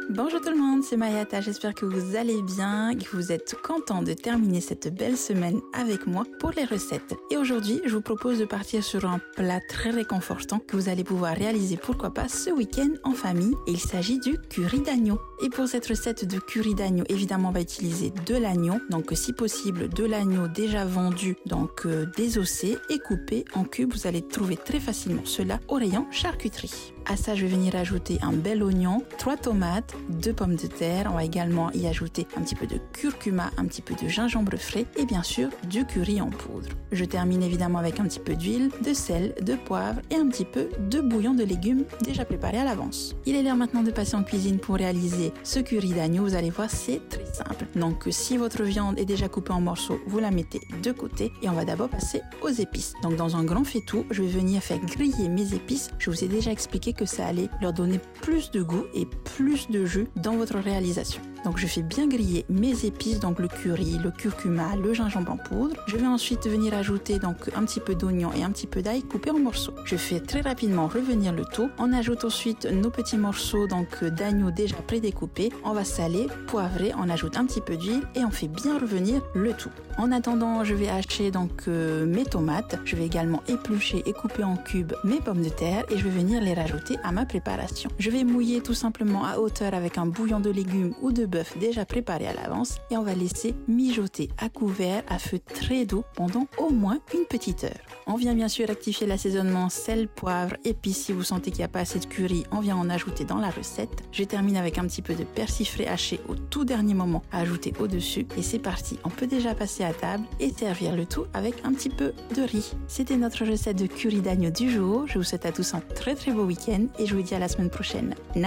Bonjour tout le monde, c'est Mayata, j'espère que vous allez bien, que vous êtes contents de terminer cette belle semaine avec moi pour les recettes. Et aujourd'hui, je vous propose de partir sur un plat très réconfortant que vous allez pouvoir réaliser, pourquoi pas, ce week-end en famille. Et il s'agit du curry d'agneau. Et pour cette recette de curry d'agneau, évidemment, on va utiliser de l'agneau. Donc, si possible, de l'agneau déjà vendu, donc désossé et coupé en cubes. Vous allez trouver très facilement cela au rayon charcuterie. À ça, je vais venir ajouter un bel oignon, 3 tomates, 2 pommes de terre. On va également y ajouter un petit peu de curcuma, un petit peu de gingembre frais et bien sûr du curry en poudre. Je termine évidemment avec un petit peu d'huile, de sel, de poivre et un petit peu de bouillon de légumes déjà préparé à l'avance. Il est l'heure maintenant de passer en cuisine pour réaliser ce curry d'agneau. Vous allez voir, c'est très simple. Donc si votre viande est déjà coupée en morceaux, vous la mettez de côté et on va d'abord passer aux épices. Donc dans un grand faitout, je vais venir faire griller mes épices. Je vous ai déjà expliqué que ça allait leur donner plus de goût et plus de jus dans votre réalisation. Donc je fais bien griller mes épices, donc le curry, le curcuma, le gingembre en poudre. Je vais ensuite venir ajouter donc un petit peu d'oignon et un petit peu d'ail coupé en morceaux. Je fais très rapidement revenir le tout. On ajoute ensuite nos petits morceaux donc d'agneau déjà prédécoupés. On va saler, poivrer, on ajoute un petit peu d'huile et on fait bien revenir le tout. En attendant, je vais hacher donc mes tomates. Je vais également éplucher et couper en cubes mes pommes de terre et je vais venir les rajouter à ma préparation. Je vais mouiller tout simplement à hauteur avec un bouillon de légumes ou de bœuf déjà préparé à l'avance et on va laisser mijoter à couvert à feu très doux pendant au moins une petite heure. On vient bien sûr rectifier l'assaisonnement sel, poivre, épices. Si vous sentez qu'il n'y a pas assez de curry, on vient en ajouter dans la recette. Je termine avec un petit peu de persil frais haché au tout dernier moment à ajouter au-dessus et c'est parti. On peut déjà passer à table et servir le tout avec un petit peu de riz. C'était notre recette de curry d'agneau du jour. Je vous souhaite à tous un très très beau week-end et je vous dis à la semaine prochaine.